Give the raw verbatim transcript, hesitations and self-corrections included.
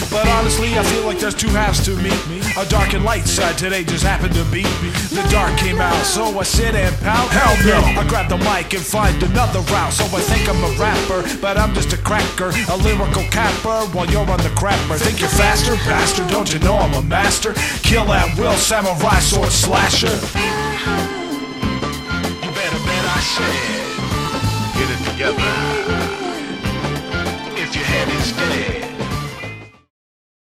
But honestly, I feel like there's two halves to me. A dark and light side today just happened to be. The dark came out, so I sit and pout. Hell no! I grab the mic and find another route. So I think I'm a rapper, but I'm just a cracker, a lyrical capper while you're on the crapper. Think you're faster, bastard? Don't you know I'm a master? Kill at will, samurai sword slasher. You better bet I said, get it together.